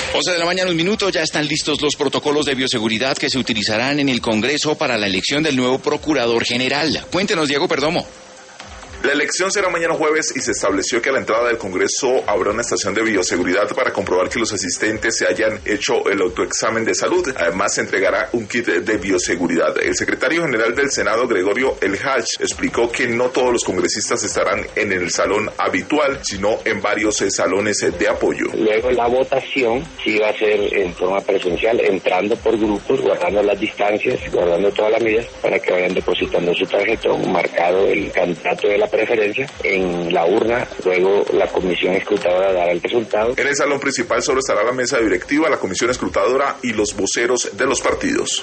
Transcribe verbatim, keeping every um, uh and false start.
once de la mañana, un minuto, ya están listos los protocolos de bioseguridad que se utilizarán en el Congreso para la elección del nuevo Procurador General. Cuéntenos, Diego Perdomo. La elección será mañana jueves y se estableció que a la entrada del Congreso habrá una estación de bioseguridad para comprobar que los asistentes se hayan hecho el autoexamen de salud. Además, se entregará un kit de bioseguridad. El secretario general del Senado, Gregorio El Hach, explicó que no todos los congresistas estarán en el salón habitual, sino en varios salones de apoyo. Luego la votación sí va a ser en forma presencial, entrando por grupos, guardando las distancias, guardando todas las medidas para que vayan depositando su tarjetón, marcado el candidato de la preferencia en la urna, luego la comisión escrutadora dará el resultado. En el salón principal solo estará la mesa directiva, la comisión escrutadora y los voceros de los partidos.